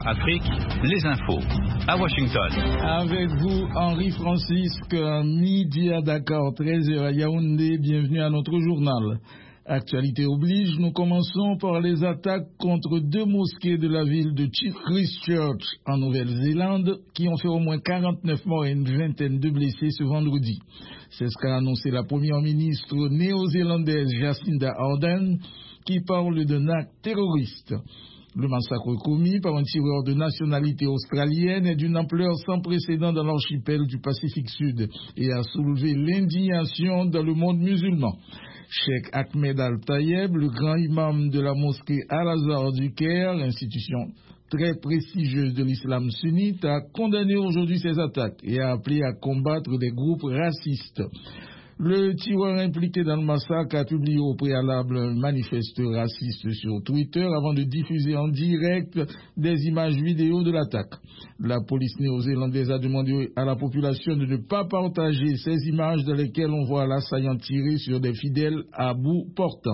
Afrique, les infos. À Washington. Avec vous, Henri-Francisque, midi à Dakar, 13h à Yaoundé. Bienvenue à notre journal. Actualité oblige, nous commençons par les attaques contre 2 mosquées de la ville de Christchurch en Nouvelle-Zélande qui ont fait au moins 49 morts et une vingtaine de blessés ce vendredi. C'est ce qu'a annoncé la première ministre néo-zélandaise Jacinda Ardern qui parle d'un acte terroriste. Le massacre commis par un tireur de nationalité australienne est d'une ampleur sans précédent dans l'archipel du Pacifique Sud et a soulevé l'indignation dans le monde musulman. Cheikh Ahmed Al-Tayeb, le grand imam de la mosquée Al-Azhar du Caire, institution très prestigieuse de l'islam sunnite, a condamné aujourd'hui ces attaques et a appelé à combattre des groupes racistes. Le tireur impliqué dans le massacre a publié au préalable un manifeste raciste sur Twitter avant de diffuser en direct des images vidéo de l'attaque. La police néo-zélandaise a demandé à la population de ne pas partager ces images dans lesquelles on voit l'assaillant tirer sur des fidèles à bout portant.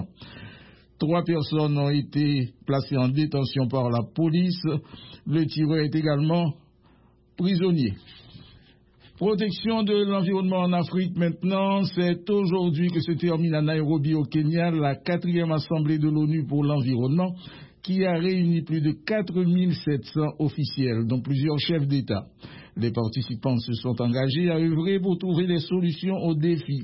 3 personnes ont été placées en détention par la police. Le tireur est également prisonnier. Protection de l'environnement en Afrique maintenant, c'est aujourd'hui que se termine à Nairobi au Kenya la 4e assemblée de l'ONU pour l'environnement qui a réuni plus de 4700 officiels, dont plusieurs chefs d'État. Les participants se sont engagés à œuvrer pour trouver des solutions aux défis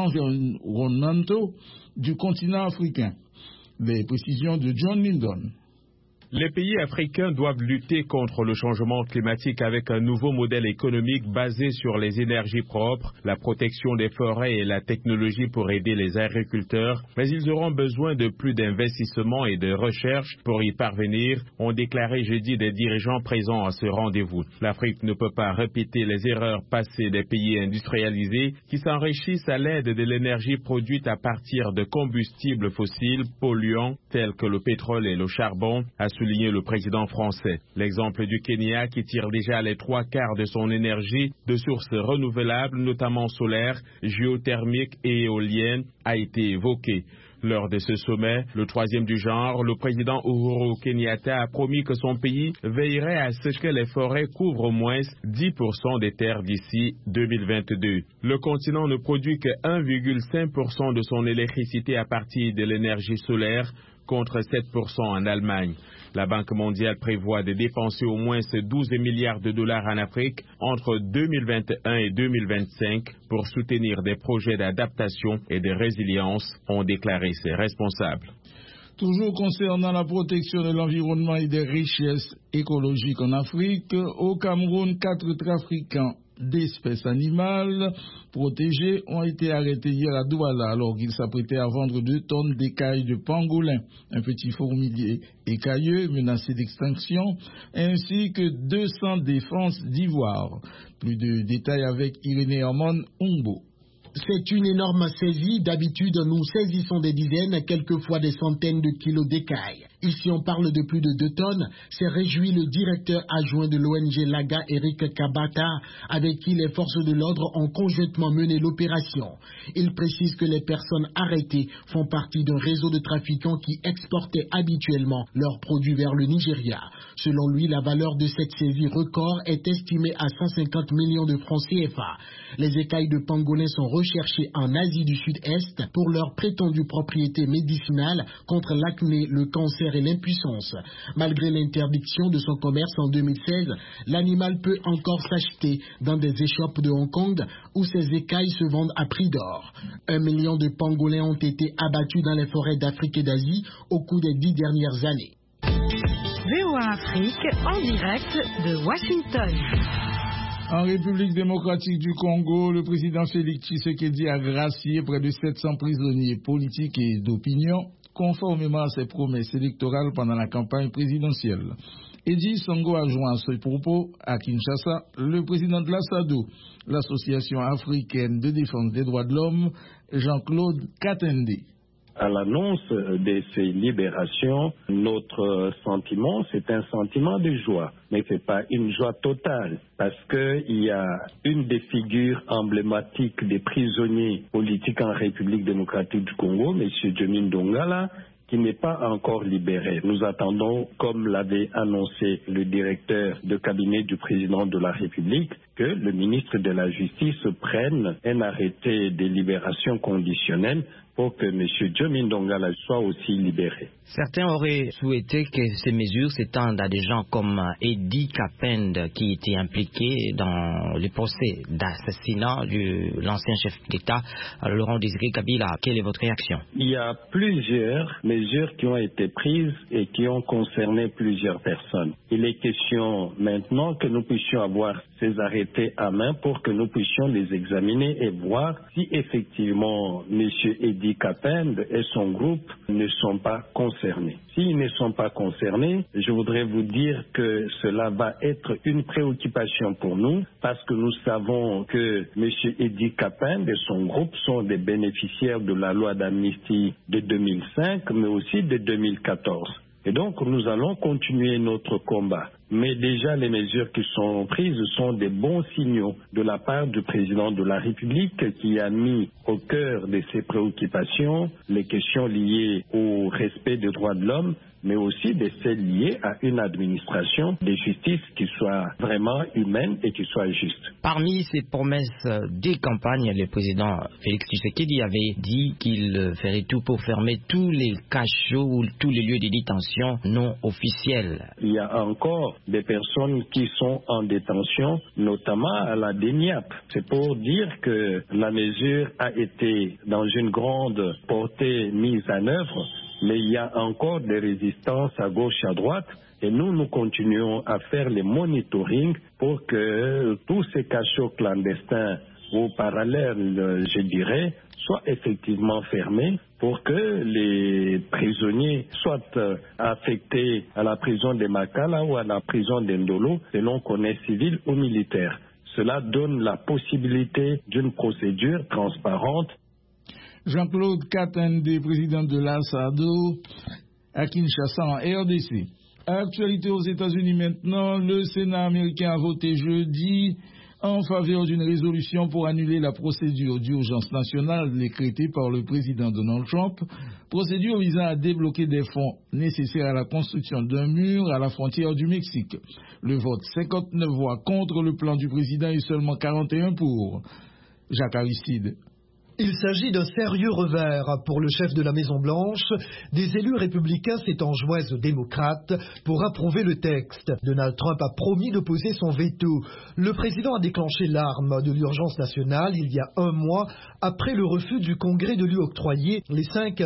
environnementaux du continent africain. Les précisions de John Lyndon. Les pays africains doivent lutter contre le changement climatique avec un nouveau modèle économique basé sur les énergies propres, la protection des forêts et la technologie pour aider les agriculteurs, mais ils auront besoin de plus d'investissements et de recherche pour y parvenir, ont déclaré jeudi des dirigeants présents à ce rendez-vous. L'Afrique ne peut pas répéter les erreurs passées des pays industrialisés qui s'enrichissent à l'aide de l'énergie produite à partir de combustibles fossiles polluants tels que le pétrole et le charbon, a souligné le président français. L'exemple du Kenya qui tire déjà les 3/4 de son énergie de sources renouvelables, notamment solaires, géothermiques et éoliennes, a été évoqué. Lors de ce sommet, le 3e du genre, le président Uhuru Kenyatta a promis que son pays veillerait à ce que les forêts couvrent au moins 10% des terres d'ici 2022. Le continent ne produit que 1,5% de son électricité à partir de l'énergie solaire, contre 7% en Allemagne. La Banque mondiale prévoit de dépenser au moins 12 milliards de dollars en Afrique entre 2021 et 2025 pour soutenir des projets d'adaptation et de résilience, ont déclaré ses responsables. Toujours concernant la protection de l'environnement et des richesses écologiques en Afrique, au Cameroun, 4 trafiquants d'espèces animales protégées ont été arrêtés hier à Douala alors qu'ils s'apprêtaient à vendre 2 tonnes d'écailles de pangolin, un petit fourmilier écailleux menacé d'extinction, ainsi que 200 défenses d'ivoire. Plus de détails avec Irénée Hermon Umbo. C'est une énorme saisie. D'habitude, nous saisissons des dizaines, quelquefois des centaines de kilos d'écailles. Ici, on parle de plus de 2 tonnes. C'est réjoui le directeur adjoint de l'ONG Laga, Eric Kabata, avec qui les forces de l'ordre ont conjointement mené l'opération. Il précise que les personnes arrêtées font partie d'un réseau de trafiquants qui exportaient habituellement leurs produits vers le Nigeria. Selon lui, la valeur de cette saisie record est estimée à 150 millions de francs CFA. Les écailles de pangolin sont recherchées en Asie du Sud-Est pour leur prétendue propriété médicinale contre l'acné, le cancer et l'impuissance. Malgré l'interdiction de son commerce en 2016, l'animal peut encore s'acheter dans des échoppes de Hong Kong où ses écailles se vendent à prix d'or. 1 million de pangolins ont été abattus dans les forêts d'Afrique et d'Asie au cours des 10 dernières années. VOA Afrique en direct de Washington. En République démocratique du Congo, le président Félix Tshisekedi a gracié près de 700 prisonniers politiques et d'opinion, conformément à ses promesses électorales pendant la campagne présidentielle. Eddy Songo a joint à ce propos à Kinshasa le président de l'ASADO, l'Association africaine de défense des droits de l'homme, Jean-Claude Katende. À l'annonce de ces libérations, notre sentiment, c'est un sentiment de joie, mais ce n'est pas une joie totale, parce qu'il y a une des figures emblématiques des prisonniers politiques en République démocratique du Congo, M. Djemine Dongala, qui n'est pas encore libéré. Nous attendons, comme l'avait annoncé le directeur de cabinet du président de la République, que le ministre de la Justice prenne un arrêté de libération conditionnelle pour que M. Djomin Dongala soit aussi libéré. Certains auraient souhaité que ces mesures s'étendent à des gens comme Eddie Kapend, qui était impliqué dans le procès d'assassinat de l'ancien chef d'État, Laurent Désiré Kabila. Quelle est votre réaction? Il y a plusieurs mesures qui ont été prises et qui ont concerné plusieurs personnes. Il est question maintenant que nous puissions avoir ces arrêtés à main pour que nous puissions les examiner et voir si effectivement M. Eddie Kapend et son groupe ne sont pas concernés. S'ils ne sont pas concernés, je voudrais vous dire que cela va être une préoccupation pour nous parce que nous savons que M. Eddie Kapend et son groupe sont des bénéficiaires de la loi d'amnistie de 2005 mais aussi de 2014. Et donc, nous allons continuer notre combat. Mais déjà, les mesures qui sont prises sont des bons signaux de la part du président de la République qui a mis au cœur de ses préoccupations les questions liées au respect des droits de l'homme, mais aussi de celles liées à une administration de justice qui soit vraiment humaine et qui soit juste. Parmi ces promesses des campagnes, le président Félix Tshisekedi avait dit qu'il ferait tout pour fermer tous les cachots ou tous les lieux de détention non officiels. Il y a encore des personnes qui sont en détention, notamment à la DENIAP. C'est pour dire que la mesure a été dans une grande portée mise en œuvre, mais il y a encore des résistances à gauche et à droite. Et nous continuons à faire le monitoring pour que tous ces cachots clandestins ou parallèles, je dirais, soient effectivement fermés pour que les prisonniers soient affectés à la prison de Makala ou à la prison d'Endolo, selon qu'on est civil ou militaire. Cela donne la possibilité d'une procédure transparente. Jean-Claude Katende, président de l'ASADO, à Kinshasa, en RDC. Actualité aux États-Unis maintenant, le Sénat américain a voté jeudi en faveur d'une résolution pour annuler la procédure d'urgence nationale décrétée par le président Donald Trump, procédure visant à débloquer des fonds nécessaires à la construction d'un mur à la frontière du Mexique. Le vote, 59 voix contre le plan du président et seulement 41 pour. Jacques Aristide. Il s'agit d'un sérieux revers pour le chef de la Maison-Blanche, des élus républicains s'étant joints aux démocrates pour approuver le texte. Donald Trump a promis de poser son veto. Le président a déclenché l'arme de l'urgence nationale il y a un mois après le refus du Congrès de lui octroyer les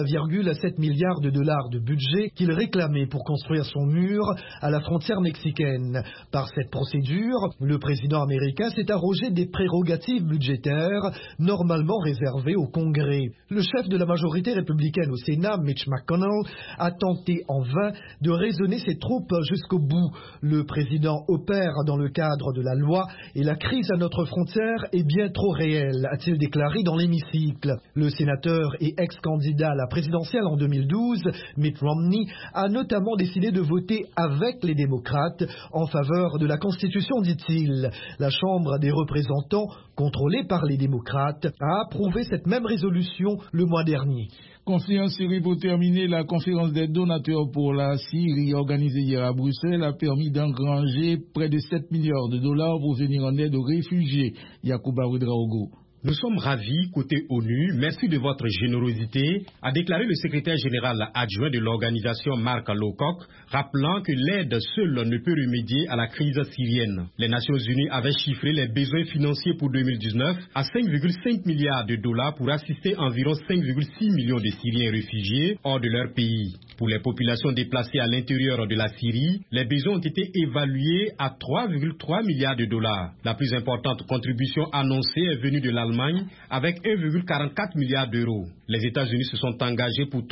5,7 milliards de dollars de budget qu'il réclamait pour construire son mur à la frontière mexicaine. Par cette procédure, le président américain s'est arrogé des prérogatives budgétaires normalement réservées au Congrès. Le chef de la majorité républicaine au Sénat, Mitch McConnell, a tenté en vain de raisonner ses troupes jusqu'au bout. Le président opère dans le cadre de la loi et la crise à notre frontière est bien trop réelle, a-t-il déclaré dans l'hémicycle. Le sénateur et ex-candidat à la présidentielle en 2012, Mitt Romney, a notamment décidé de voter avec les démocrates en faveur de la Constitution, dit-il. La Chambre des représentants, contrôlée par les démocrates, a approuvé cette même résolution le mois dernier. Conflit en Syrie pour terminer, la conférence des donateurs pour la Syrie organisée hier à Bruxelles a permis d'engranger près de 7 milliards de dollars pour venir en aide aux réfugiés. Yacouba Ouedraogo. Nous sommes ravis, côté ONU, merci de votre générosité, a déclaré le secrétaire général adjoint de l'organisation Mark Lowcock, rappelant que l'aide seule ne peut remédier à la crise syrienne. Les Nations Unies avaient chiffré les besoins financiers pour 2019 à 5,5 milliards de dollars pour assister environ 5,6 millions de Syriens réfugiés hors de leur pays. Pour les populations déplacées à l'intérieur de la Syrie, les besoins ont été évalués à 3,3 milliards de dollars. La plus importante contribution annoncée est venue de l'Allemagne avec 1,44 milliard d'euros. Les États-Unis se sont engagés pour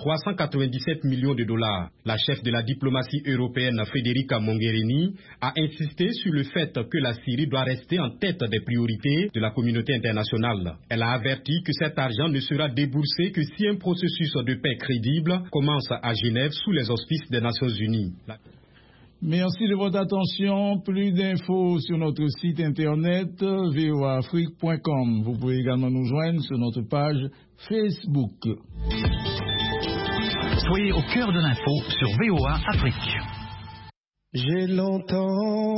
397 millions de dollars. La chef de la diplomatie européenne, Federica Mogherini, a insisté sur le fait que la Syrie doit rester en tête des priorités de la communauté internationale. Elle a averti que cet argent ne sera déboursé que si un processus de paix crédible commence à Genève sous les auspices des Nations Unies. Merci de votre attention. Plus d'infos sur notre site internet voaafrique.com. Vous pouvez également nous joindre sur notre page Facebook. Soyez au cœur de l'info sur VOA Afrique. J'ai longtemps